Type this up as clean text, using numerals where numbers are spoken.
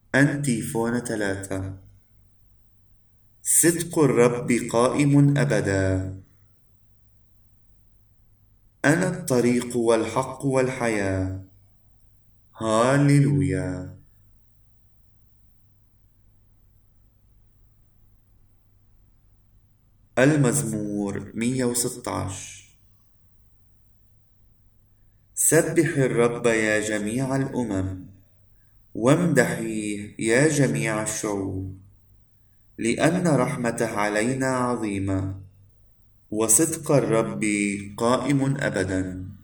أنتيفون 3. صدق الرب قائم أبدا. أنا الطريق والحق والحياة. هاليلويا. المزمور 116. سبح الرب يا جميع الأمم، وامدحيه يا جميع الشعوب، لأن رحمته علينا عظيمة، وصدق الرب قائم أبدا.